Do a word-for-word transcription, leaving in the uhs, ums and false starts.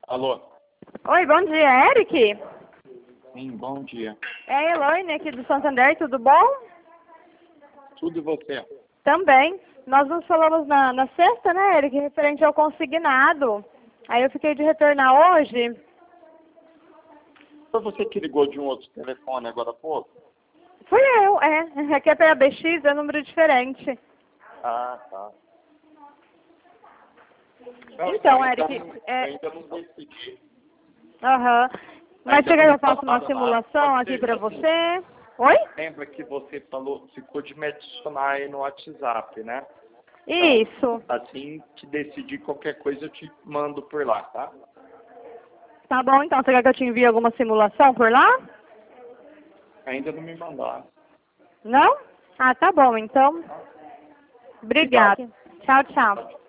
Alô? Oi, bom dia, Eric? Sim, bom dia. É a Elaine aqui do Santander, tudo bom? Tudo e você? Também. Nós nos falamos na, na sexta, né, Eric, referente ao consignado. Aí eu fiquei de retornar hoje. Foi você que ligou de um outro telefone agora há pouco? Fui eu, é. Aqui é P A B X, é número diferente. Ah, tá. Não, Então, eu Eric, ainda, não- é... ainda não decidi. Aham. Mas Ainda você quer que não eu faça uma falaram nada. simulação Pode aqui ser, pra assim, você? Oi? lembra que você falou, ficou de me adicionar aí no WhatsApp, né? Então, Isso. assim que decidir qualquer coisa, eu te mando por lá, tá? Tá bom, então. Você quer que eu te envie alguma simulação por lá? Ainda não me mandaram. Não? Ah, tá bom, então. Obrigado. Obrigada. Tchau, tchau.